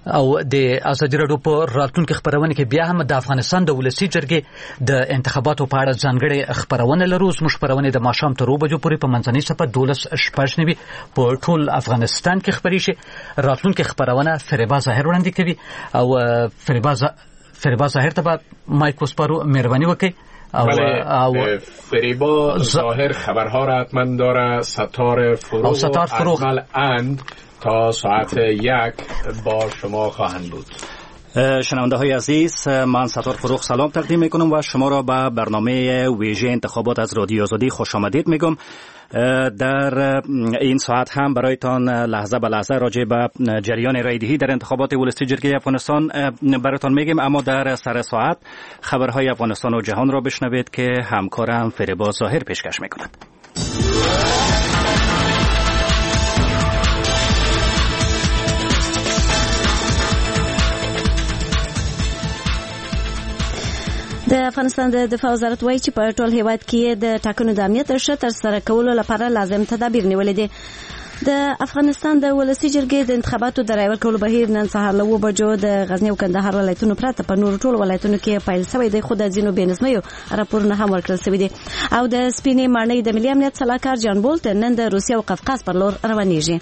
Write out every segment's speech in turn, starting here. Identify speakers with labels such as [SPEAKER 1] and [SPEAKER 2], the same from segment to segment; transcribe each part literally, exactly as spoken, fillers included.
[SPEAKER 1] او د ازادي راډیو په راتلونکي خبرونه کې بیا هم د افغانستان د ولسی جرګې د انتخاباتو په اړه ځانګړې خبرونه لرو. زموږ خبرونه د ماښام تر اوو بجو پورې په منځنۍ صفحه دولس شپږ نوي په ټول افغانستان کې خبرې شي. راتلونکي خبرونه فریبا ظاهر وړاندې کوي او فریبا فریبا ظاهر ته به مایک وسپارو مهرباني وکړي.
[SPEAKER 2] بله، فریبا ظاهر خبرها را حتما داره. ستار فروغ
[SPEAKER 1] ستار فروغ
[SPEAKER 2] اند تا ساعت یک با شما خواهند بود.
[SPEAKER 3] شنونده های عزیز، من ستار فروغ سلام تقدیم میکنم و شما را به برنامه ویژه انتخابات از رادیو آزادی خوش آمدید میگم. در این ساعت هم برایتان لحظه به لحظه راجع به جریان رایدهی در انتخابات ولسی جرگه افغانستان برایتان میگیم، اما در سر ساعت خبرهای افغانستان و جهان را بشنوید که همکارم فریبا ظاهر پیشکش میکند.
[SPEAKER 4] د افغانستان د دفاع وزارت وایي چې په ټول هیواد کې د ټاکنو د امنیت ښه ترسره کولو لپاره لازم تدابیر نیولې دي. د افغانستان د ولسی جرګې د انتخاباتو د رای ورکولو بهیر نن سهار له اوو بجو د غزنی او کندهار ولایتونو پرته په نورو ټولو ولایتونو کې پیل شوی دی، خو د ځینو بې نظمیو راپورونه هم ورکړل شوي دي. او د سپینې ماڼۍ د ملي امنیت سلاکار جان بولت نن د روسیې او قفقاز پر لور روانېږي.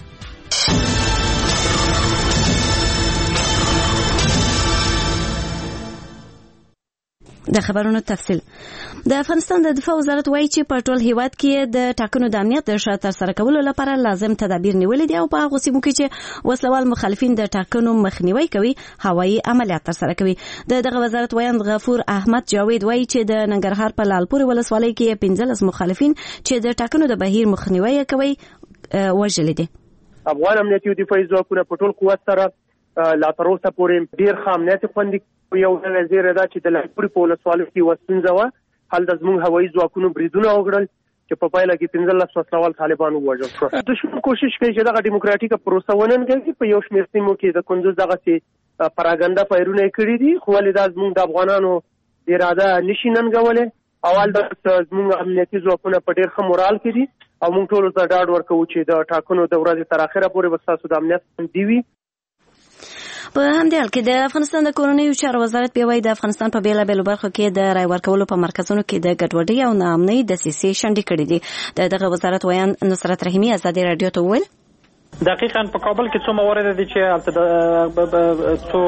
[SPEAKER 4] د خبرونو تفصیل. د افغانستان د دفاع وزارت وایي چې په ټول هیواد کې د ټاکنو د امنیت د ښه ترسره کولو لپاره لازم تدابیر نیولې دي او په هغو سیمو کې چې وسلوال مخالفین د ټاکنو مخنیوي کوي هوایي عملیات ترسره کوي. د دغه وزارت وایند غفور احمد جاوید وایي چې د ننګرهار په لالپور ولسوالۍ کې پنځلس مخالفین چې د ټاکنو د بهیر مخنیوي کوي وژل دي.
[SPEAKER 5] افغان امنیتي او دفاعي ځواکونه په ټول قوت سره لا تر اوسه پورې ډیر ښه امنیت خوندي یو ډول زیره دا چې د لالپور په ولسوالۍ کې وسنځه و حال د زموږ هوایي ځواکونو بریدونه وکړل چې په پایله کې پنځلس وسلوال طالبان ووژل شو. دښمن کوشش کوي چې دغه ډیموکراتیکه پروسه وننګوي. په یو شمېر سیمو کې د کندوز دغسې پراګنده فایرونه یې کړي دي، خو ولې دا زموږ د افغانانو اراده نشي ننګولی. اول د زموږ امنیتي ځواکونه په ډېر ښه مورال کې دي او موږ ټولو ته ډاډ ورکوو چې د ټاکنو د ورځې تر اخره پورې به ستاسو د امنیت خوندي وي.
[SPEAKER 4] په همدې حال کې د افغانستان د کورنیو چارو وزارت بیا وایي د افغانستان په بېلابېلو برخو کې د رای ورکولو په مرکزونو کې د ګډوډۍ او ناامنۍ دسیسې شنډې کړي دي. د دغه وزارت ویان نصرت رحیمي ازادي راډیو ته وویل
[SPEAKER 6] دقیقاً په کابل کې څو موارد دي چې څو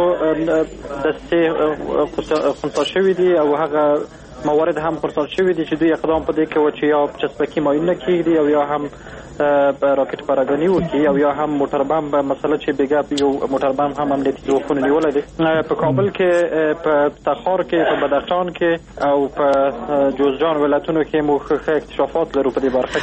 [SPEAKER 6] دسیسې خنثی شوي دي او هغه موارد هم پرتال شوي دي چې دوی اقدام په دې کوي چې یا چسپکي ماینونه کېږدي او یا هم راکټ پاراګاني وکړي او یا هم موټر بم به مسله چې بیګا یو موټر بم هم امنیتي ځواکونه نیولی دي. په کابل کې په تخار کې په بدخشان کې او په جوزجان ولایتونو کې موږ ښه اکتشافات لرو په دې برخه.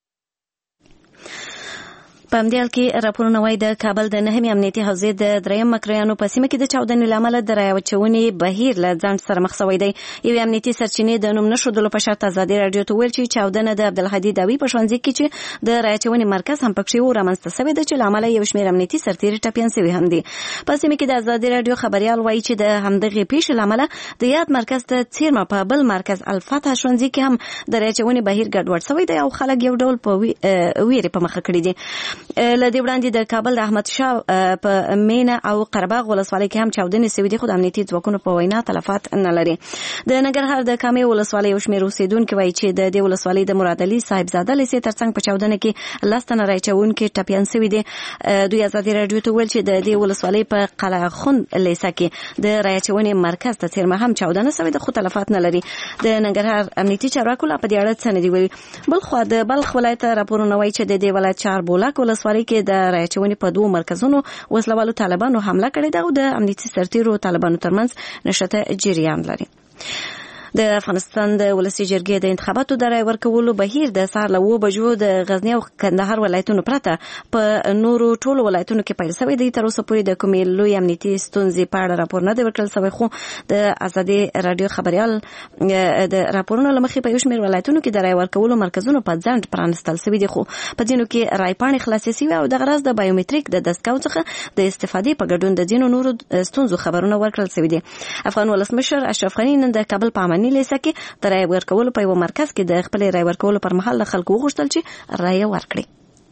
[SPEAKER 4] په همدې حال کې راپورونه وایي د کابل د نهمې امنیتي حوزې د دریم مکرویانو په سیمه کې د چاودنې له امله د رایې ورکونې بهیر له ځنډ سره مخ شوی دی. یوې امنیتي سرچینې د نوم نه ښودلو په شرط ازادي راډیو ته وویل چې چاودنه د عبدالهادي داوي په ښوونځي کې چې د رایې ورکونې مرکز هم پکښې و رامنځته شوې ده، چې له امله یو شمېر امنیتي سرتېري ټپیان شوي هم دي. په سیمه کې د ازادي راډیو خبریال وایي چې د همدغې پیښې له امله د یاد مرکز ته څیرمه په بل مرکز الفتح ښوونځي کې هم د رایې ورکونې بهیر ګډوډ شوی دی او خلک یو ډول په ویرې په مخه کړي دي. له دې وړاندې د کابل د احمد شاه په مینه او قرهباغ ولسوالۍ کې هم چاودنې شوې دي، خو د امنیتي ځواکونو په وینا تلفات نه لري. د ننګرهار د کامې ولسوالۍ یو شمېر اوسېدونکي وایي چې د دې ولسوالۍ د مراد علي صاحبزاده لیسې ترڅنګ په چاودنه کې لس تنه رایې ورکوونکي ټپیان شوي دي. دوی ازادي راډیو ته وویل چې د دې ولسوالۍ په قلعه خون لیسه کې د رایې ورکونې مرکز ته څیرمه هم چاودنه شوې ده، خو تلفات نه لري. د ننګرهار امنیتي چارواکو لا په دې اړه څه نه دي ویلي. بلخوا د بلخ ولایت راپورونه وایي چې د دې ولایت چاربولاک ولسوالۍ کې د رایې ورکونې په دوو مرکزونو وسلوالو طالبانو حمله کړې ده او د امنیتي سرتېرو طالبانو ترمنځ نښته جریان لري. د افغانستان د ولسی جرګې د انتخاباتو د رای ورکولو بهیر د سهار له اوو بجو د غزنی او کندهار ولایتونو پرته په نورو ټولو ولایتونو کې پیل شوی دی. تر اوسه پورې د کومې لوی امنیتي ستونزې په اړه راپور نه دی ورکړل شوی، خو د ازادي راډیو خبریال د راپورونو له مخې په یو شمېر ولایتونو کې د رای ورکولو مرکزونو په ځنډ پرانستل شوي دي، خو په ځینو کې رای پاڼې خلاصې شوي او دغه راز د بایومټریک د دستګاو څخه د استفادې په ګډون د ځینو نورو ستونزو خبرونه ورکړل شوي دي. افغان ولسمشر اشرف غني نن د کابل په امنیتي لیسه کې د رای ورکولو په یو مرکز کې د خپل رای ورکولو پر مهال له خلکو وغوښتل چې رای ورکړي.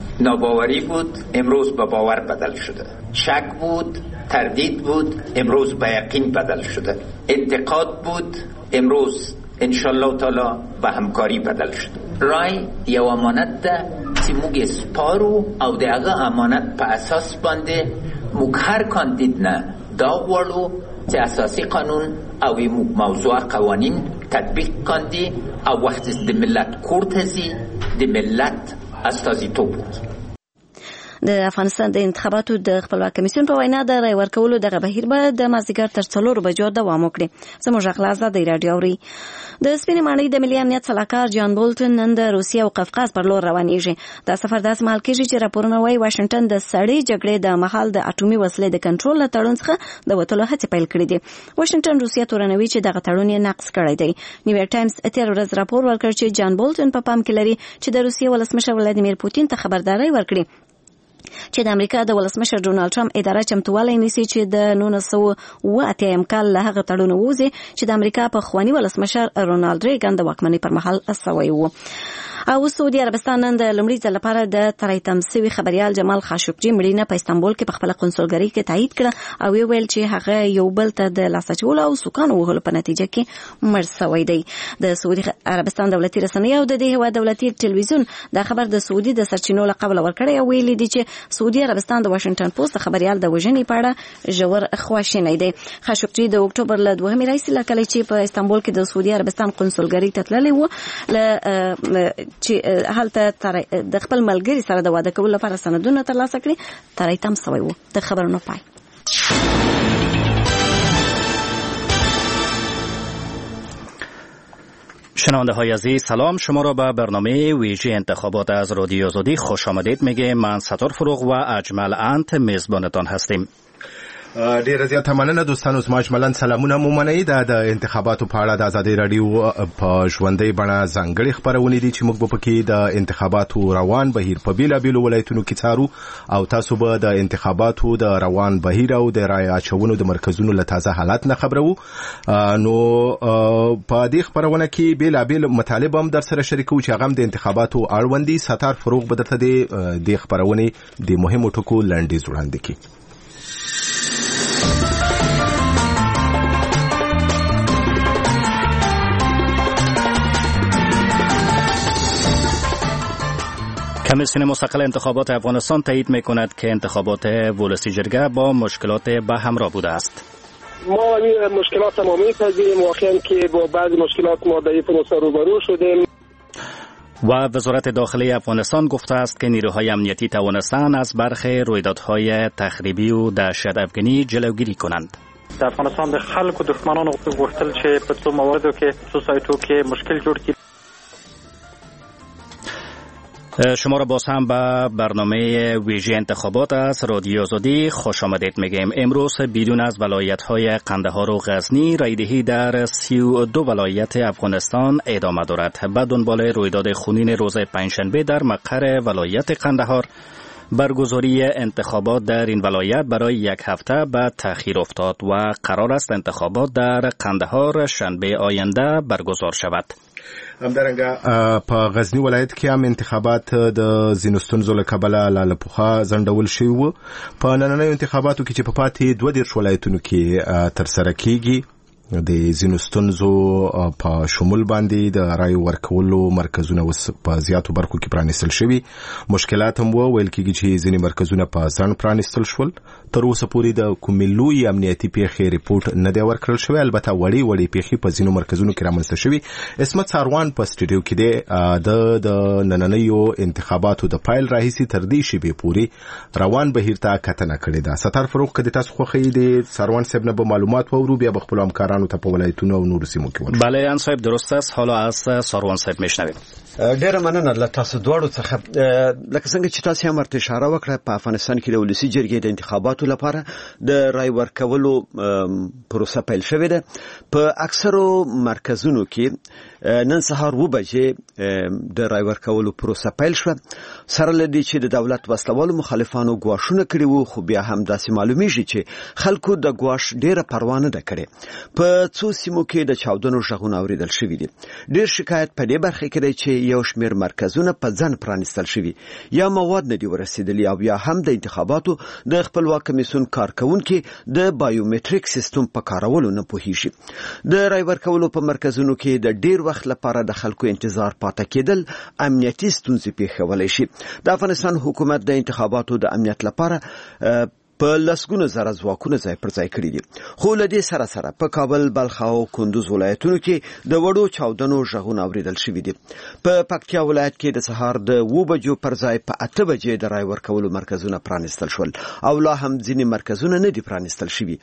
[SPEAKER 7] ناباوری بود، امروز به باور بدل شده. شک بود، تردید بود، امروز به یقین بدل شده. انتقاد بود، امروز انشالله تعالی به همکاری بدل شده. رای یو امانت ده چې موږ سپارو او دغه امانت په اساس باندې موږ هر کاندید نه دا غواړو چې اساسي قانون او موضوع قوانین تطبیق کاندي او وخت د ملت کور ته ځي د ملت استازیتوب وکړي.
[SPEAKER 4] د افغانستان د انتخاباتو د خپلواک کمیسیون په وینا د رای ورکولو دغه بهیر به د مازدیګر تر څلورو بجو دوام وکړي. زموږ غږ له ازادۍ راډیو اوري. د سپینې ماڼۍ د ملي امنیت سلاکار جان بولټن نن د روسیې او قفقاز پر لور روانېږي. دا سفر داسې مهال کېږي چې راپورونه وایي واشنګټن د سړې جګړې د مهال د اټومي وسلې د کنټرول له تړون څخه د وتلو هڅې پیل کړې دي. واشنګټن روسیه تورنوي چې دغه تړون یې نقض کړی دی. نیویارک ټایمز تېره ورځ راپور ورکړ چې جان بولټن په پام کې لري چې د روسیې ولسمشر ولادیمیر پوتین ته خبرداری ورکړي چې د امریکا د ولسمشر ډونالد ټرمپ اداره چمتووالی نیسي چې د نولس سوه اوه اتیا کال له هغه تړون ووځي چې د امریکا پخواني ولسمشر رونالد ریګن د واکمنۍ پر مهال سوی و. او سعودي عربستان نن د لومړي ځل لپاره د تریتم سوي خبريال جمال خاشقجي مړینه په استانبول کې په خپل قونسلګرۍ کې تایید کړه او ویل چې هغه یو بل ته د لاسچول او سوکان وهلو په نتیجه کې مړ شوی دی. د سعودي عربستان دولتي رسنۍ او د دې هوا دولتي ټلویزیون دا خبر د سعودي د سرچینو له قبل ورکړی او ویلي دي چې سعودي عربستان د واشنگټن پوسټ خبريال د وژنې په اړه ژور خواشینی دی. خاشقجي د اکتوبر له دوهمې راهیسې له کله چې په استانبول کې د سعودي عربستان قونسلګرۍ ته تللی و له چې هلته د خپل ملګری سره د واده کولو لپاره سندونه ترلاسه کړي ترې تم سوی و. د خبرونو پای.
[SPEAKER 3] شنونده های عزیز سلام، شما را به برنامه ویژه انتخابات از رادیو آزادی خوش آمدید میگه. من ستار فروغ و اجمل انت میزبانتان هستیم.
[SPEAKER 8] ډیره زیاته مننه دوستانو، زما اجملاً سلامونه مو منئ. دا د انتخاباتو په اړه د ازادۍ راډیو په ژوندۍ بڼه ځانګړې خپرونې دي چې موږ به پکې د انتخاباتو روان بهیر په بیلابیلو ولایتونو کې څارو او تاسو به د انتخاباتو د روان بهیر او د رای اچونو د مرکزونو له تازه حالات نه خبرو. نو په دې خپرونه کې بیلابیل مطالب هم در سره شریکو چې هغه د انتخاباتو اړوند دي. ستار فروغ به درته د خپرونې د مهمو ټکو لنډیز وړاندې کړي.
[SPEAKER 3] کمیسیون مستقل انتخابات افغانستان تایید می‌کند که انتخابات ولسی جرگه با مشکلات به همراه بوده است.
[SPEAKER 9] ما مشکلات ما می‌پذیریم، واقعاً که با بعضی مشکلات ما در این پروسه روبرو شدیم.
[SPEAKER 3] و وزارت داخلی افغانستان گفته است که نیروهای امنیتی توانستند از برخی رویدادهای تخریبی و دهشت افکنی جلوگیری کنند.
[SPEAKER 6] در افغانستان د خلکو دښمنانو غوښتل چې په څو مواردو کې سوسایټو کې مشکل جوړ کړي.
[SPEAKER 3] شما را باز هم به برنامه ویژه انتخابات از رادیو آزادی خوش آمدید میگیم. امروز بیرون از ولایت‌های قندهار و غزنی رایدهی در سی و دو ولایت افغانستان ادامه دارد. به دنبال رویداد خونین روز پنجشنبه در مقر ولایت قندهار برگزاری انتخابات در این ولایت برای یک هفته به تأخیر افتاد و قرار است انتخابات در قندهار شنبه آینده برگزار شود.
[SPEAKER 8] همدارنګه په غزنی ولایت کې هم انتخابات د ځینو ستونزو له کبله لاله پوخا ځنډول شوي وو. په نننیو انتخاباتو کې چې په پاتې دوه دېرش ولایتونو کې ترسره کیږي د ځینو ستونزو په شمول باندې د رای ورکولو مرکزونه اوس په زیاتو برخو کې پرانیستل شوي. مشکلات هم ویل کېږي چې ځینې مرکزونه په ځان پرانیستل شول. تر اوسه پورې د کومې لویې امنیتي پیښې ریپورټ نه دی ورکړل شوی. البته وړې وړې پیښې په ځینو مرکزونو کې رامنځته شوي. عصمت ساروان په سټوډیو کې دی. د د نننیو انتخاباتو د پایل راهیسې تر دې شیبې پورې روان بهیر ته کتنه کړې ده. ستار فروغ که د تاسو خوښوي د ساروان صاحب نه به معلومات واورو، بیا به خپلو همکارانو ته په ولایتونو او نورو سیمو کې ورشو.
[SPEAKER 3] بله ان صاحب درست است. حالا از ساروان صاحب میشنویم.
[SPEAKER 10] ډیره مننه له تاسو دواړو څخه. لکه څنګه چې تاسو هم ورته اشاره وکړه، په افغانستان کې د ولسی جرګې د انتخاباتو لپاره د رای ورکولو پروسه پیل شوې ده. په اکثرو مرکزونو کې نن سهار و بجې د رای ورکولو پروسه پیل شوه. سره لدی چې د دولت وسلوالو مخالفانو ګواښونه کړي وو، خو بیا هم داسې معلومیږي چې خلکو د ګواښ ډیره پروا نه ده کړې. په په څو سیمو کې د چاودنو غږونه اوریدل شوي دي. ډیر شکایت په دې برخه کې دی چې یو شمېر مرکزونه په ځن پرانیستل شوي یا مواد نه دي ورسېدلي او یا هم د انتخاباتو د خپلواک کمیسیون کارکونکي د بایومټریک سیستم په کارولو نه پوهیږي. د رای ورکولو په مرکزونو کې د ډیر وخت لپاره د خلکو انتظار پاتې کېدل امنیتي ستونزې پیښولی شي. د افغانستان حکومت د انتخاباتو د امنیت لپاره په لسګونو زره ځواکونه ځای پر ځای کړي دي. خو له دې سره سره په کابل، بلخ او کندوز ولایتونو کې د وړو چاودنو غږونه اوریدل شوي دي. په پکتیا ولایت کې د سهار د اوه بجو پر ځای په اته بجې د رای ورکولو مرکزونه پرانیستل شول او لا هم ځینې مرکزونه نه دي پرانیستل شوي.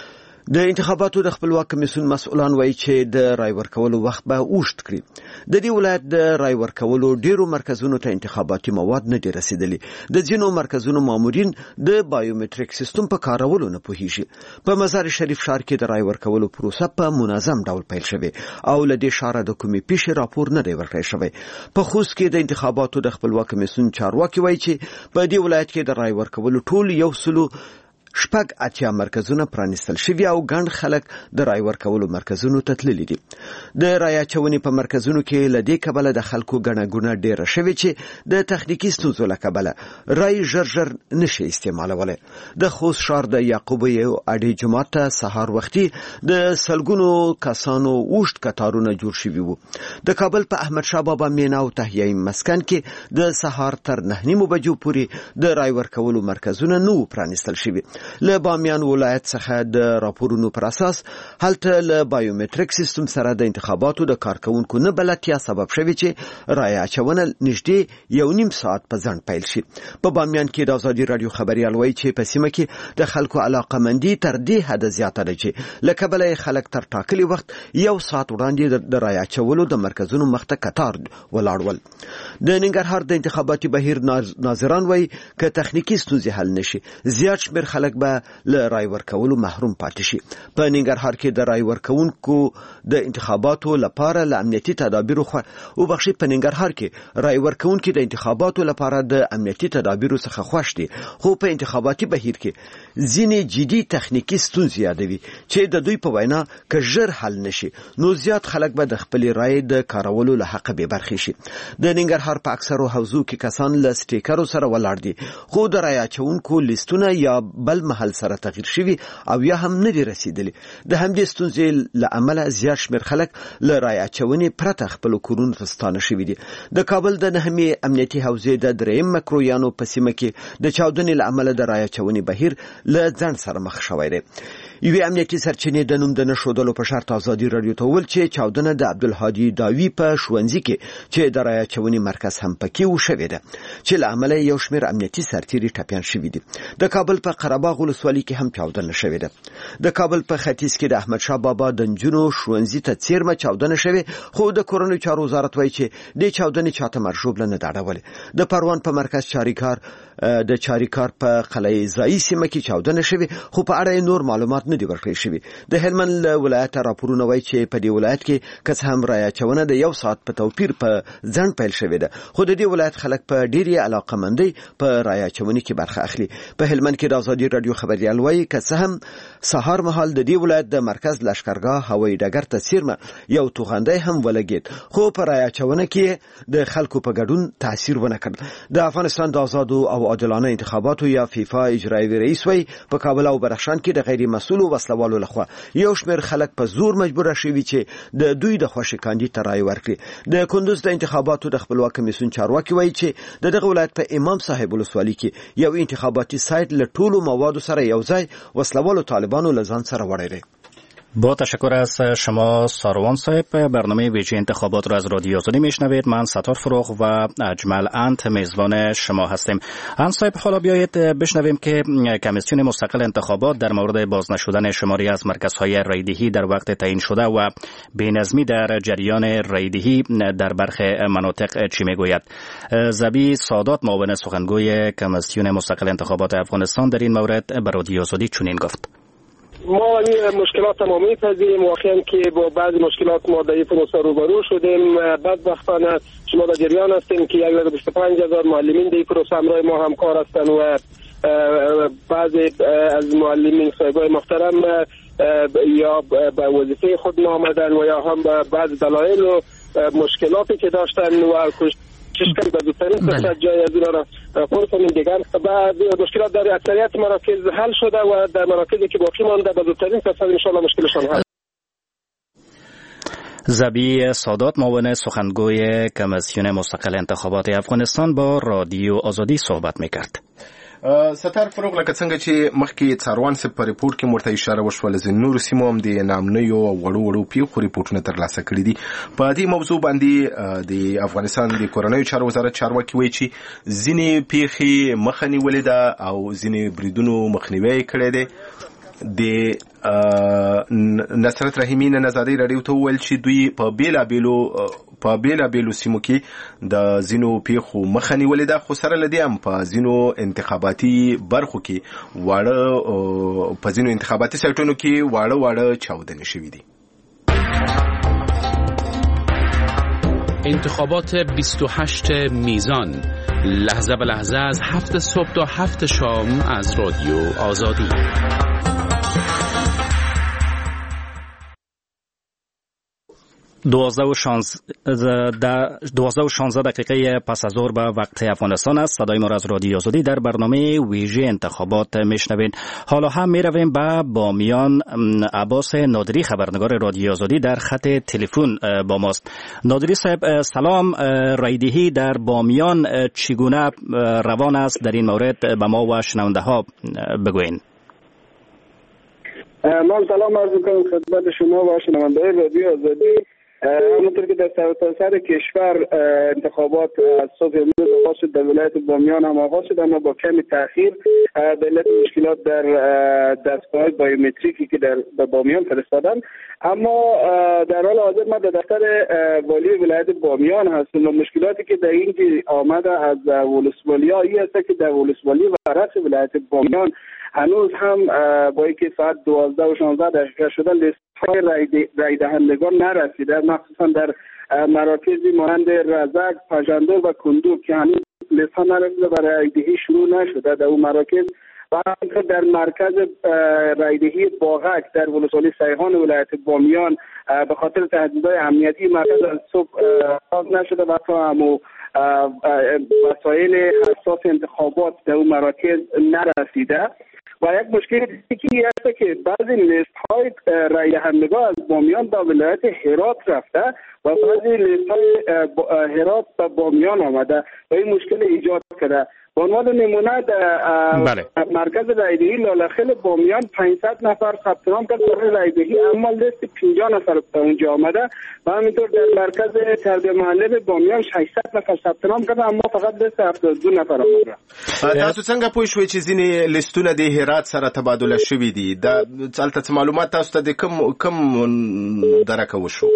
[SPEAKER 10] د انتخاباتو د خپلواک کمیسیون مسؤلان وایي چې د رای ورکولو وخت به اوږد کړي. د دې ولایت د رای ورکولو ډیرو مرکزونو ته انتخاباتي مواد نه دي رسیدلي. د ځینو مرکزونو مامورین د بایومټریک سیستم په کارولو نه پوهیږي. په مزار شریف ښار کې د رای ورکولو پروسه په منظم ډول پیل شوې او له دې ښاره د کومې پیښې راپور نه دی ورکړی شوی. په خوست کې د انتخاباتو د خپلواک کمیسیون چارواکي وایي چې په دې ولایت کې د رای ورکولو ټول یو سلو شپږ اتیا مرکزونه پرانیستل شوي او ګڼ خلک د رای ورکولو مرکزونو ته تللي دي. د رای اچونې په مرکزونو کې له دې کبله د خلکو ګڼه ګوڼه ډیره شوې چې د تخنیکي ستونزو له کبله رای ژر ژر نشي استعمالولی. د خوست ښار د یعقوبیو اډې جومات ته سهار وختي د سلګونو کسانو اوږد کتارونه جوړ شوي وو. د کابل په احمدشاه بابا مینا او تحیایي مسکن کې د سهار تر نهه نیمو بجو پورې د رای ورکولو مرکزونه نه وو پرانیستل شوي. له بامیان ولایت څخه د راپورونو پر اساس هلته له بایومټریک سیستم سره د انتخاباتو د کارکونکو نه بلدتیا سبب شوی چې رای اچونه نږدې یو نیم ساعت په ځنډ پیل شي. په بامیان کې د ازادي راډیو خبریال وایي چې په سیمه کې د خلکو علاقمندي تر دې حده زیاته ده چې له کبله خلک تر ټاکلي وخت یو ساعت وړاندې د رای اچولو د مرکزونو مخته کتار ولاړول. د ننګرهار د انتخاباتي بهیر ناظران وایي که تخنیکي ستونزې حل نشي زیات شمېر خلک به له رای ورکولو محروم پاتې شي. په ننګرهار کې د رای ورکونکو د انتخاباتو لپاره له امنیتي تدابیرو خو او بخښي په ننګرهار کې رای ورکونکو د انتخاباتو لپاره د امنیتي تدابیرو څخه خوښ دي. خو په انتخاباتي بهیر کې ځینې جدي تخنیکي ستونزې یادوي چې د دوی په وینا که ژر حل نشي نو زیات خلک به د خپل رای د کارولو له حق بې برخې شي. د ننګرهار په اکثرو حوزو کې کسان له سټیکرو سره ولاړ دي خو د رای اچونکو لیستونه یا بل محل سره تغییر شوي او یا هم نه دي رسیدلي. د همدې ستونزې له امله زیات شمېر خلک له رای اچونې پرته خپلو کورونو ته ستانه شوي دي. د کابل د نهمې امنیتي حوزې د درېیم مکرویانو په سیمه کې د چاودنې له امله د رای اچونې بهیر له ځنډ سره مخ شوی دی. یوې امنیتي سرچینې د نوم د نه ښودلو په شرط ازادي راډیو ته وویل چې چاودنه د عبدالهادي داوي په ښوونځي کې چې د رای اچونې مرکز هم پکې وشوې ده چې له امله یو شمېر امنیتي سرتیري ټپیان شوي دي. د کابل په قرهباغ ولسوالۍ کې هم چاودنه شوې ده. د کابل په ختیځ کې د احمدشاه بابا د نجونو ښوونځي ته څیرمه چاودنه شوې خو د کورنیو چارو وزارت وایي چې دې چاودنې چاته مرژوبله نه ده اړولې. د پروان په مرکز چاریکار د چاریکار په قلعه ځایي سیمه کې چاودنه شوې خو په اړه نور معلومات نه دي ورکړل شوي. د هلمند ولایت راپورونه وایي چې په دې ولایت کې که څه هم رای اچونه د یو ساعت په توپیر په ځنډ پیل شوې ده خو د دې ولایت خلک په ډېرې علاقمندۍ په رای اچونې کې برخه اخلي. په هلمند کې د ازادي راډیو خبریال وایي که څه هم سهار مهال د دې ولایت د مرکز لښکرګاه هوایي ډګر ته څیرمه یو توغندی هم ولګېد خو په رای اچونه کې د خلکو په ګډون تاثیر ونه کړ. د افغانستان د آزادو او عادلانه انتخاباتو یا فیفا اجرایي رئیس وایي په کابل او بدخشان کې د غیر مسؤلو وسلوالو لخوا یو شمېر خلک په زور مجبور شوي چې د دوی د خوښې کاندید ته رای ورکړي. د کندوز د انتخاباتو د خپلواک کمیسیون چارواکي وایي چې د دغه ولایت په امام صاحب ولسوالۍ کې یو انتخاباتي سایت له ټولو موادو سره یو ځای وسلوالو طالبانو له ځان سره وړی دی.
[SPEAKER 3] با تشکر از شما ساروان صاحب. برنامه ویژه انتخابات را از رادیو آزادی میشنوید. من ستار فروغ و اجمل انت میزبان شما هستیم. انت صاحب حالا بیایید بشنویم که کمیسیون مستقل انتخابات در مورد باز نشدن شماری از مرکزهای رایدهی در وقت تعیین شده و بی‌نظمی در جریان رایدهی در برخی مناطق چی میگوید. زبی سادات معاون سخنگوی کمیسیون مستقل انتخابات افغانستان در این مورد به رادیو آزادی چنین گفت:
[SPEAKER 9] ما این مشکلات ما میپذیریم واقعا که با بعضی مشکلات ما در این پروسه روبرو شدیم. بدبختانه شما در جریان هستیم که یک و بیست و پنج هزار معلمین در این پروسه همراه ما همکار هستند و بعضی از معلمین صاحبای محترم یا به وظیفه خود نامدن و یا هم بعض دلایل و مشکلاتی که داشتن و چشکن به زودترین فرصت جای از اینا را پر کنیم. دیگر بعد مشکلات در اکثریت مراکز حل شده و در مراکزی که باقی مانده به زودترین فرصت انشاءالله مشکلشان حل.
[SPEAKER 3] زبی سادات معاون سخنگوی کمیسیون مستقل انتخابات افغانستان با رادیو آزادی صحبت میکرد.
[SPEAKER 8] ستار فروغ لکه څنګه چې مخکې څاروان سپ په ریپورت کې مرته اشاره وشول چې نور سیمو هم د نامنیو وړو وړو پیښو ریپورتونه ترلاسه کړي دي. په دې موضوع باندې د افغانستان د کورنیو چارو وزارت چارواکي وایي چې ځینې پیښې مخه نیولې ده او ځینې بریدونو مخنیوی کړی دی. د نصرت رحیمی نه ازادي رادیو ته ویل چې دوی په بیلا بیلو په بیلا بیلو سیمو کې د زینو پیښو مخه نیولې ده، خو سره لدی هم په زینو انتخاباتي برخو کې واړه په زینو انتخاباتي سایټونو کې واړه واړه چاودنې شوې دي.
[SPEAKER 11] انتخابات بیست و هشت میزان، لحظه به لحظه از هفت صبح تا هفت شام از رادیو آزادی.
[SPEAKER 3] دوازده و شانزده دقیقه پس از ظهر به وقت افغانستان است. صدای ما را از رادیو آزادی در برنامه ویژه انتخابات میشنوین. حالا هم میرویم به بامیان. عباس نادری خبرنگار رادیو آزادی در خط تلفن با ماست. نادری صاحب سلام. رایدهی در بامیان چگونه روان است؟ در این مورد به ما و شنونده ها بگوین.
[SPEAKER 9] من سلام عرض می‌کنم خدمت شما و شنونده رادیو آزادی. همونطور که در سرتاسر کشور انتخابات از صبح امروز آغاز شد، در ولایت بامیان هم آغاز شد اما با کمی تأخیر به علت مشکلات در دستگاه بایومتریکی که در بامیان فرستادن. اما در حال حاضر ما در دفتر والی ولایت بامیان هستیم و مشکلاتی که در این آمده از ولسوالی‌ها این است که در ولسوالی و رأس ولایت بامیان هنوز هم با اینکه ساعت دوازده و شانزده دقیقه شده لیست های رای دهندگان نرسیده، مخصوصا در مراکزی مانند رزک، پژندور و کندوب که هنوز لیست ها نرسیده و رای دهی شروع نشده در اون مراکز. و همینطور در مرکز رایدهی باغک در ولسوالی سیغان ولایت بامیان به خاطر تهدیدهای امنیتی مرکز از صبح باز نشده و تا همو وسایل حساس انتخابات در اون مراکز نرسیده. و یک مشکل دیگه است که بعضی لیست های رای دهندگان از بامیان به ولایت هرات رفته و بعضی لیست های هرات به بامیان آمده و این مشکل ایجاد کرده. به عنوان نمونه در مرکز رایدهی لاله‌خیل بامیان پانصد نفر ثبت نام کرد برای رایدهی اما لیست پنجاه نفر به اونجا آمده و همینطور در مرکز تربیه محله بامیان ششصد نفر ثبت نام کرد اما فقط لیست هفتاد و دو نفر آمده.
[SPEAKER 8] تاسو څنګه پوه شوئ چې ځینې لیستونه د هرات سره تبادله شوي دي؟ دا څلته معلومات تاسو ته د کم کم درکه وشو؟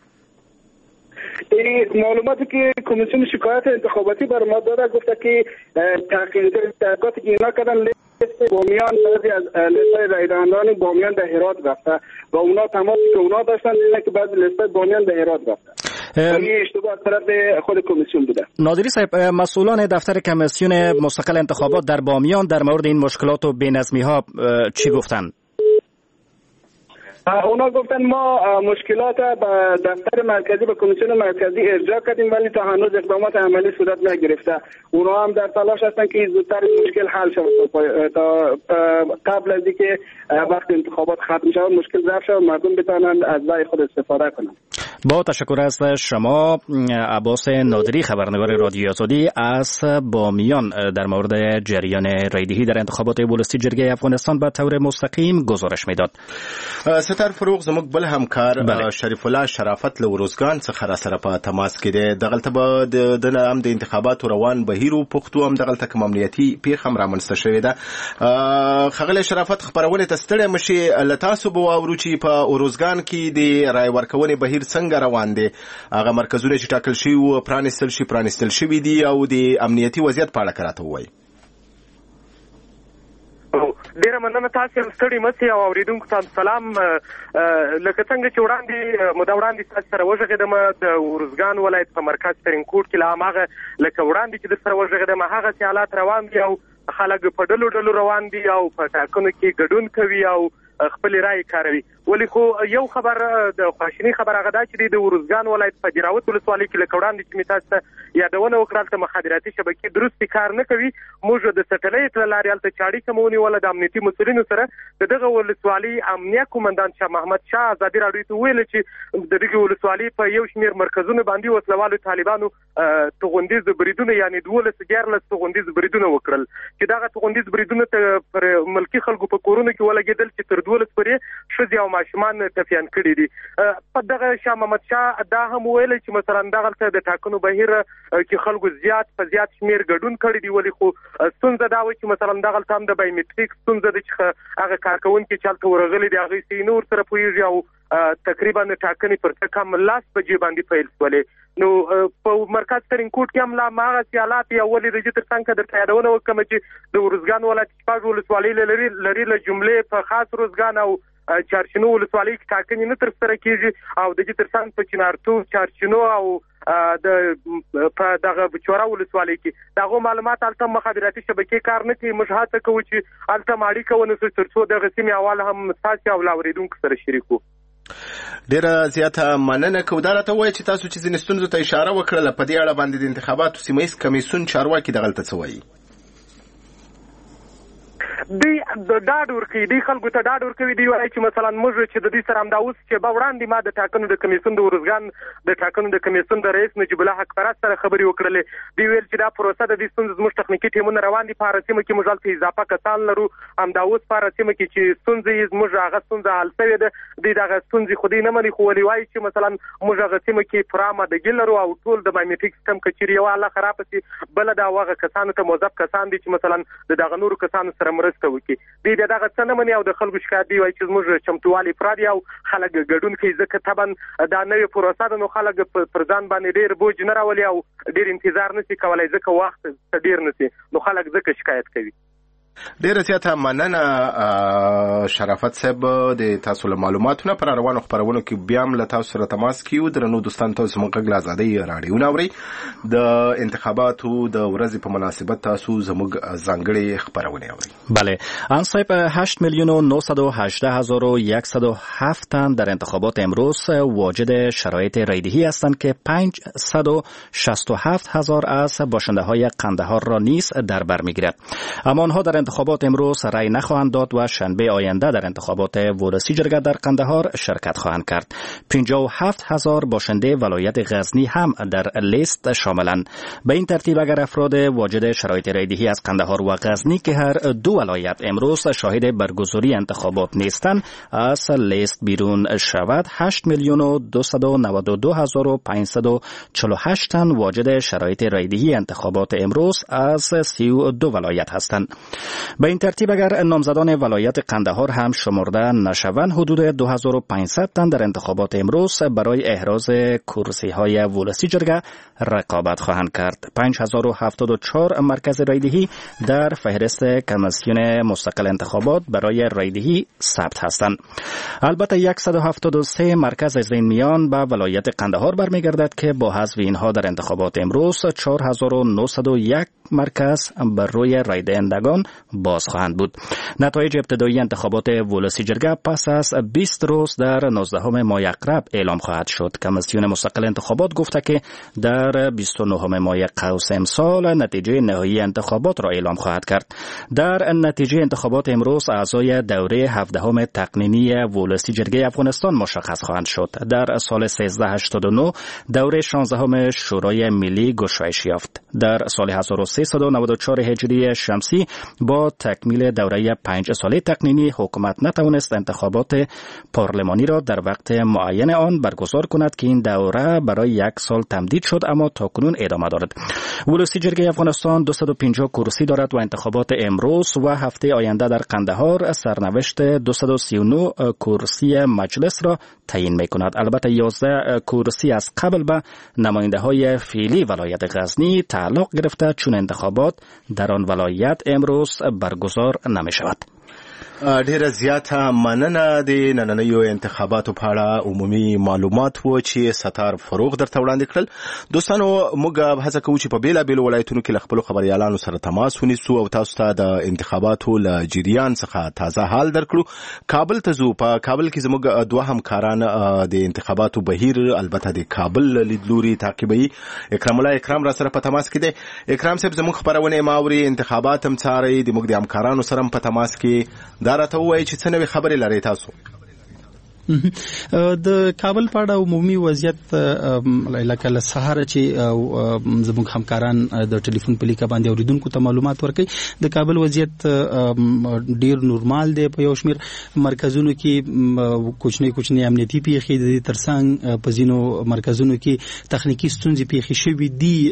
[SPEAKER 9] معلوماتی که کمیسیون شکایت انتخاباتی بر ما داده گفته که تحقیقاتی که اینا کردن لیست بامیان بعضی از لیست‌های رای دهندگان بامیان در هرات رفته و اونا تماسی که اونا داشتن دیدن که بعضی لیست‌های بامیان در هرات رفته. این اشتباه از طرف خود کمیسیون بوده.
[SPEAKER 3] نادری صاحب، مسئولان دفتر کمیسیون مستقل انتخابات در بامیان در مورد این مشکلات و بی‌نظمی‌ها چی گفتن؟
[SPEAKER 9] اونا گفتن ما مشکلات به دفتر مرکزی به کمیسیون مرکزی ارجاع کردیم ولی تا هنوز اقدامات عملی صورت نگرفته. اونا هم در تلاش هستن که زودتر مشکل حل شود تا قبل از اینکه وقت انتخابات ختم شود مشکل ظرف شود مردم بتوانند از رای خود استفاده کنند.
[SPEAKER 3] با تشکر از شما عباس نادری خبرنگار رادیو آزادی از بامیان در مورد جریان رایدهی در انتخابات ولسی جرګې افغانستان به طور مستقیم گزارش میداد.
[SPEAKER 8] ستر فروغ زموږ بل همکار شریف الله شرافت له وروزګان څخه را سره په تماس کې دی. دغلته به د هم د انتخاباتو روان بهیر او پښتو هم دغلته کوم امنیتي پیښه هم رامنځته شوې ده. ښاغلی شرافت خبرونه ته ستړی مشي له تاسو به واورو چې په وروزګان کې د رای ورکونې بهیر څنګه روان دی؟ هغه مرکزونه چې ټاکل شوي وو پرانیستل شي پرانیستل شوي دي او د امنیتي وضعیت په اړه راته ووایي.
[SPEAKER 5] ډیره مننه تاسو هم ستړي مسي او اوریدونکو ته سلام. لکه څنګه چې وړاندې مده وړاندې تاسو سره وژغېدم د ورزګان ولایت په مرکز ترینکوټ کې لا هغه لکه وړاندې چې د سره وژغېدم هغه حالات روان دي او خلک په ډلو ډلو روان دي او په ټاکنو کې ګډون کوي او خپل رائے کاروي. ولی خو یو خبر د خواشینی خبر هغه دا چې د ورزګان ولایت په جراوت ولسوالۍ کې لکوړان د چمیتاس ته یادونه وکړه چې مخابراتي شبکې درست کار نه کوي. موږ د سټلایټ لارې الته چاړي کومونی ول د امنیتي مسولینو سره دغه ولسوالۍ امنیه کومندان شاه محمد شاه آزادی راډیو ته ویل چې دغه ولسوالۍ په یو شمیر مرکزونو باندې وسلوالو طالبانو توغندیز بریدونه یعنی دولس ګیرلس توغندیز بریدونه وکړل چې دغه توغندیز بریدونه ته پر ملکی خلکو په کورونو کې ولګیدل چې تر دولس پورې شذ او ماشومان تفیان کړي دي. په دغه شاه محمد شاه دا هم ویل چې مثلا دغه د ټاکنو بهیر کې خلکو زیات په زیات شمیر ګډون کړي دي. ولی خو ستونزه دا و چې مثلا دغه تام د بایومټریک ستونزه د چې هغه کارکونکو چالت ورغلي دی هغه سي نور سره پویږي او تقریبا ټاکنې پر کم لاس بجې باندې فیل شولې. نو په مرکز ترینکوټ کې هم لا ماغه سیالات یا ولې د جتر څنګه د یادونه وکم چې د ورزګان ولایت شپږ ولسوالۍ لري لري له جملې په خاص ورزګان او چارشنو ولسوالۍ کې ټاکنې نه تر سره کیږي او د جتر څنګه په چنارتو چارشنو او د په دغه بچورا ولسوالۍ کې دغه معلومات الته مخابراتي شبکې کار نه کوي. مشاهده کوي چې الته ماړي کوي نو ترڅو د غسیمي اول هم تاسو او لاوریدونکو سره شریکو.
[SPEAKER 8] ډیره زیاته مننه کوم. دا راته وایي چې تاسو چې ځینې ته اشاره وکړه په دې اړه باندې د انتخاباتو سیمه ایز کمیسیون چارواکي دغه څه وایي.
[SPEAKER 5] دی د ډاډ ورکوي دی خلکو ته ډاډ ورکوي دی وایي چې مثلا موږ چې د دې سره همدا اوس چې به وړاندې ما د ټاکنو د کمیسیون د ورزګان د ټاکنو د کمیسیون د رئیس نجیب الله حق پرست سره خبرې وکړلې. دی ویل چې دا پروسه د دې ستونزې زموږ تخنیکي ټیمونه روان دي په هره سیمه کې موږ هلته اضافه کسان لرو همدا اوس په هره سیمه کې چې ستونزې زموږ هغه ستونزه حل شوې ده دی دغه ستونزې خو دی نه مني خو ولې وایي چې مثلا موږ هغه سیمه کې پوره آمادګي لرو او ټول د بایومټریک سیستم کچېرې یوه الله خرابه شي بله دا هغه کسانو ته موظف کسان دي چې مثلا د دغه نورو کسانو سره مرسته وکړي. دی دغه څه نه مني او د خلکو شکایت دی وایي چې زموږ چمتووالي پوره دي او خلک ګډون کوي ځکه طبعا دا نوې پروسه ده نو خلک پر ځان باندې ډېر بوج نه راولي او ډېر انتظار نشي کولی ځکه وخت ډېر نشي نو خلک ځکه شکایت کوي.
[SPEAKER 8] ډیره زیاته مننه شرافت صاحب د تاسو له معلوماتونو پر روانو خبرونو کې بیا هم له تاسو سره تماس کیو. درنو دوستان تاسو موږ غل آزادۍ راډیو نوري د انتخاباتو د ورځې په مناسبت تاسو زموږ ځانګړي خبرونه اوري.
[SPEAKER 3] بله آن صاحب هشت میلیون و نهصد و هجده هزار و صد و هفت تن در انتخابات امروز واجد شرایط رایدهی هستند که پانصد و شصت و هفت هزار از باشنده های قندهار را نیز در بر میگیرد. اما آنها در انتخابات امروز رای نخواهند داد و شنبه آینده در انتخابات ولسی جرگه در قندهار شرکت خواهند کرد. پنجاه و هفت هزار باشنده ولایت غزنی هم در لیست شاملند. به این ترتیب اگر افراد واجد شرایط رایدهی از قندهار و غزنی که هر دو ولایت امروز شاهد برگزاری انتخابات نیستند از لیست بیرون شود، هشت میلیون و دویست و نود و دو هزار و پانصد و چهل و هشت تن واجد شرایط رایدهی انتخابات امروز از سی و دو ولایت هستند. به این ترتیب اگر نامزدان ولایت قندهار هم شمرده نشوند، حدود دو هزار و پانصد تن در انتخابات امروز برای احراز کرسی های ولسی جرگه رقابت خواهند کرد. پنج هزار و هفتاد و چهار مرکز رایدهی در فهرست کمیسیون مستقل انتخابات برای رایدهی ثبت هستند. البته صد و هفتاد و سه مرکز از این میان به ولایت قندهار برمیگردد که با حذف اینها در انتخابات امروز چهار هزار و نهصد و یک مرکز بر روی رای دهندگان باز خواهند بود. نتایج ابتدایی انتخابات ولسی جرگه پس از بیست روز در نوزدهم ماه اقرب اعلام خواهد شد. کمیسیون مستقل انتخابات گفته که در بیست و نهم ماه قوس امسال نتیجه نهایی انتخابات را اعلام خواهد کرد. در نتیجه انتخابات امروز اعضای دوره هفدهم تقنینی ولسی جرگه افغانستان مشخص خواهند شد. در سال سیزده هشتاد و نه دوره شانزدهم شورای ملی گشایش یافت. در سال هزار و سیصد و نود و چهار هجری شمسی با تکمیل دوره پنج ساله تقنینی حکومت نتوانست انتخابات پارلمانی را در وقت معین آن برگزار کند که این دوره برای یک سال تمدید شد اما تاکنون ادامه دارد. ولسی جرگه افغانستان دویست و پنجاه کرسی دارد و انتخابات امروز و هفته آینده در قندهار سرنوشت دویست و سی و نه کرسی مجلس را تعیین می‌کند. البته یازده کرسی از قبل به نماینده‌های فعلی ولایت غزنی تعلق گرفته چون انتخابات در آن ولایت امروز برگزار نمی‌شود.
[SPEAKER 8] ډیره زیاته مننه د نننیو انتخاباتو په اړه عمومي معلومات و چې ستار فروغ درته وړاندې کړل. دوستانو موږ هڅه کوو چې په بیلابیلو ولایتونو کې له خپلو خبریالانو سره تماس ونیسو او تاسو ته د انتخاباتو له جریان څخه تازه حال درکړو. کابل ته ځو. په کابل کې زموږ دوه همکاران د انتخاباتو بهیر البته د کابل لیدلوري تعقیبوي. اکرام الله اکرام را سره په تماس کې دی. اکرام صاحب زموږ خبرونه ماوري انتخابات هم څاري د موږ د همکارانو سره په تماس کې دا راته وایي چې څه نوې خبرې لري تاسو؟
[SPEAKER 12] د کابل په اړه عمومي وضعیت لکه له سهار چې زموږ همکاران د ټلیفون په لیکه باندې اوریدونکو ته معلومات ورکړي. د کابل وضعیت ډیر نورمال دی. په یو شمیر مرکزونو کې کوچنی کوچنی امنیتي پیښې د ترڅنګ په ځینو مرکزونو کې تخنیکی ستونزې پیښې شوې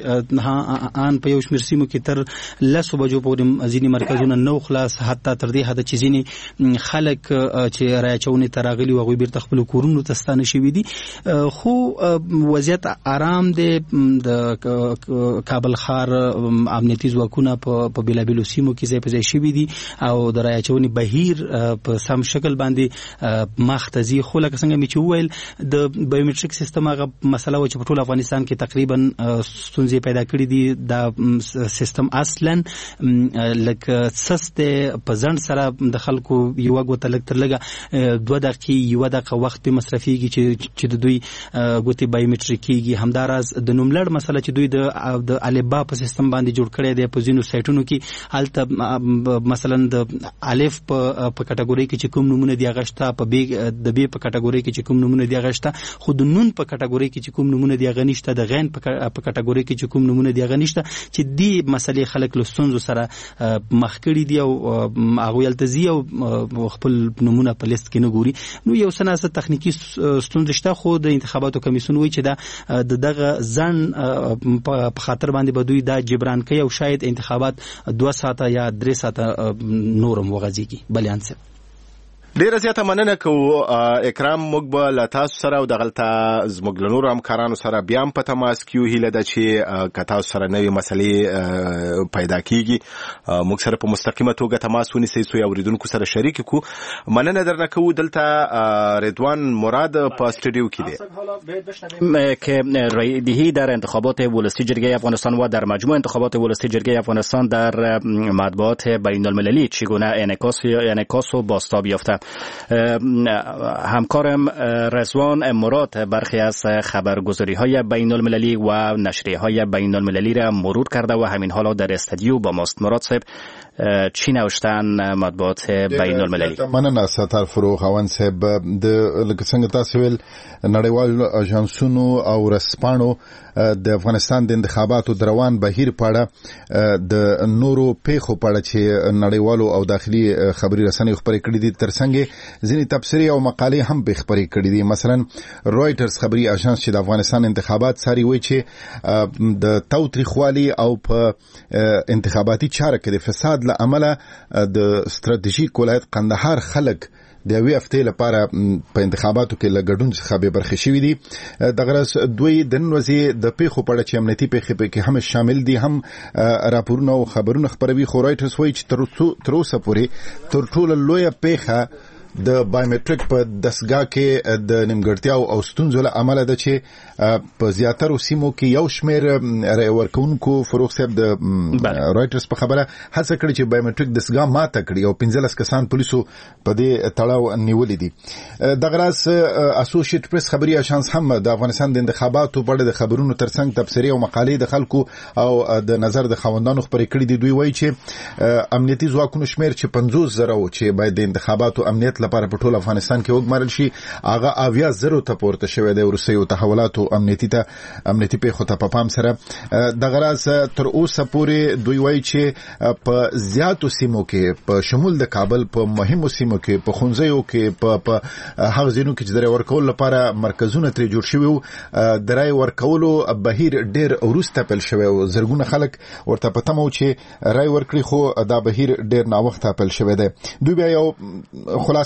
[SPEAKER 12] دي. ان په یو شمیر سیمو کې تر لسو بجو پورې ځینې مرکزونه نو خلاص، حتی تر دې حد چې ځینې خلک چې رایچونې ته راغلي وو بیر تخپل کورونو ته ستانه شوي دي. خو وضعیت آرام دی. د کابل ښار امنیتي ځواکونه په بیلابیلو سیمو کې ځای په ځای شوي دي او د رایچونې بهیر په سم شکل باندې مخ ته ځي. خو لکه څنګه مې چې وویل د بایومټریک سیستم هغه مسله و چې په ټول افغانستان کې تقریبا ستونزې پیدا کړي دي. دا سیستم اصلا لکه سست په ځنډ سره د خلکو یو غوته لګ تر لګه دوه دقیقې یو دغه وخت په مصرفيږي چې چې د دوی ګوتې بایومټریکيږي. همداراز د نوملړ مسله چې دوی د د الفبا په سیستم باندې جوړ کړی دی. په ځینو سایټونو کې حالت مثلا د الف په په کټګوري کې چې کوم نمونه دی غشته، په بی د بی په کټګوري کې چې کوم نمونه دی غشته، خو د نون په کټګوري کې چې کوم نمونه دی غنښته، د غین په کټګوري کې چې کوم نمونه دی غنښته، چې دی مسلې خلک له ستونزو سره مخ کړي دي او هغه یلتزي او خپل نمونه په لیست کې نه ګوري. نو یو سناسه تخنیکی ستونزې شته، خو د انتخاباتو کمیسیون وایي چې دا د دغه ځن په خاطر باندې به دوی دا جبران کوي او شاید انتخابات دوه ساعته یا درې ساعته نورم وغځيږي. بلیان څه
[SPEAKER 8] ډیره زیاته مننه کوو. اکرام موږ به له تاسو سره او دغلته زموږ له نورو همکارانو سره بیا هم په تماس کیو. هیله ده چې که تاسو سره نوې مسلې پیدا کیږي موږ سره په مستقیمه توګه تماس ونیسئ څو اوریدونکو سره شریک کړو. مننه درنه کوو. دلته رضوان مراد په استودیو کې دی
[SPEAKER 3] که رایدهی در انتخابات ولسی جرگه افغانستان و در مجموع انتخابات ولسی جرگه افغانستان در مطبوعات بین المللی چگونه انعکاس انعکاس و بازتاب یافته. همکارم رضوان مراد برخی از خبرگزاری های بین المللی و نشریه های بین المللی را مرور کرده و همین حالا در استودیو با ماست. مراد صاحب چی نوشتن مطبوعات بین المللی؟
[SPEAKER 13] مننه ستار فروغ خوان صاحب. د لکه څنګه تاسو ویل نړیوال اژانسونو او رسپانو د افغانستان د انتخاباتو دروان بهیر پاړه د نورو پیښو پاړه چې نړیوالو او داخلي خبري رسنیو خبرې کړې دي ترڅنګ ځینې تبصرې او مقالې هم به خبرې کړې دي. مثلا رويټرز خبري اژانس چې د افغانستان انتخابات ساري وایي چې د تاوتریخوالي او په انتخاباتي چاره کې د فساد له امله د ستراتیژیک ولایت قندهار خلک د یوې هفتې لپاره په انتخاباتو کې له ګډون څخه به برخه شوي دي. دغه ورځ دوی د نن ورځې د پیښو په اړه چې امنیتي پیښې پکې هم شامل دي هم راپورونه او خبرونه خپروي. خو رایټرز وایي چې تر اوسه پورې تر ټولو لویه پیښه د بایومټریک په دستګاه کې د نیمګړتیاو او ستونزو له امله ده چې په زیاترو سیمو کې یو شمېر رای ورکوونکو فروغ صاحب د رایټرز په خبره هڅه کړې چې بایومټریک دستګاه ماته کړي او پنځلس کسان پولیسو په دې تړاو نیولې دي. دغه راز اسوسییټ پریس خبري اژانس هم د افغانستان د انتخاباتو په اړه د خبرونو ترڅنګ تبصرې او مقالې د خلکو او د نظر د خوندانو خبرې کړې دي. دوی وایي چې امنیتي ځواکونو شمېر چې پنځوس زره و چې باید د انتخاباتو امنیت لپاره په ټول افغانستان کې وګمارل شي هغه اویا زره ته پورته شوی دی. ورسېو تحولاتو امنیتي ته امنیتي پیښو ته په پام سره دغه راز تر اوسه پورې دوی وایي چې په زیاتو سیمو کې په شمول د کابل په مهمو سیمو کې په خونځیو کې په هغه ځینو کې چې د رای ورکولو لپاره مرکزونه ترې جوړ شوي وو د رای ورکولو بهیر ډېر وروسته پیل شوی و. زرګونه خلک ورته په تمه و چې رای ورکړي خو دا بهیر ډېر ناوخته پیل شوی دی. دوی بیا یو خلاصه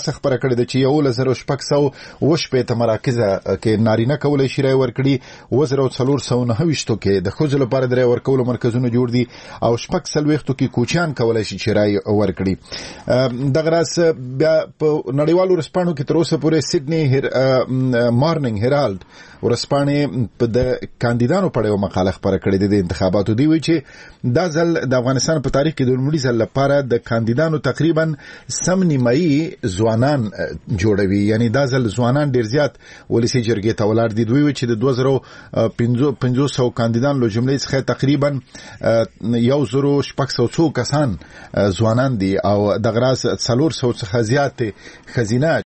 [SPEAKER 13] راڅخه خبره کړې ده چې یو لزر شپږ سو وشپې ته مراکزه کې نارینه کولای شي رای ورکړي، وزر او څلور سو نه وشتو کې د ښځو لپاره د رای ورکولو مرکزونه جوړ دي او شپږ څلوېښتو کې کوچیان کولای شي چې رای ورکړي. دغه راز بیا په نړیوالو ورځپاڼو کې تر اوسه پورې سیډني مارنینګ هیرالډ ورځپاڼې په د کاندیدانو په اړه یو مقاله خپره کړې ده د انتخاباتو. دوی وایي چې دا ځل د افغانستان په تاریخ کې د لومړي ځل لپاره د کاندیدانو تقریبا سم نیمایي ځوانان جوړوي، یعنی دا ځل ځوانان ډیر زیات ولسی جرګې ته ولاړ دي. دوی وایي چې د دوه زره پنځوس سوه کاندیدان له جملې څخه تقریبا یو زره شپږ سوه څو کسان ځوانان دي او دغه راز څلور سوه څخه زیات ښځینه